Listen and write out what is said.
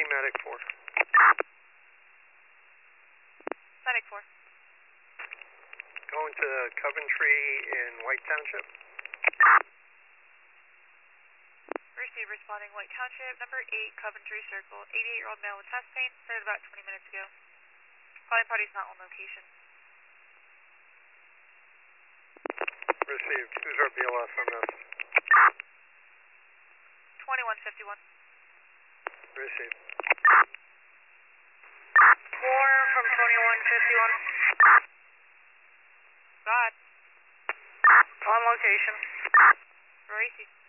Medic 4. Medic 4. Going to Coventry in White Township. Receive responding White Township, number 8, Coventry Circle. 88-year-old male with chest pain, started about 20 minutes ago. Calling party's not on location. Received. Who's our BLS on this? 2151. Received. 4 from 2151. God. On location. Racing.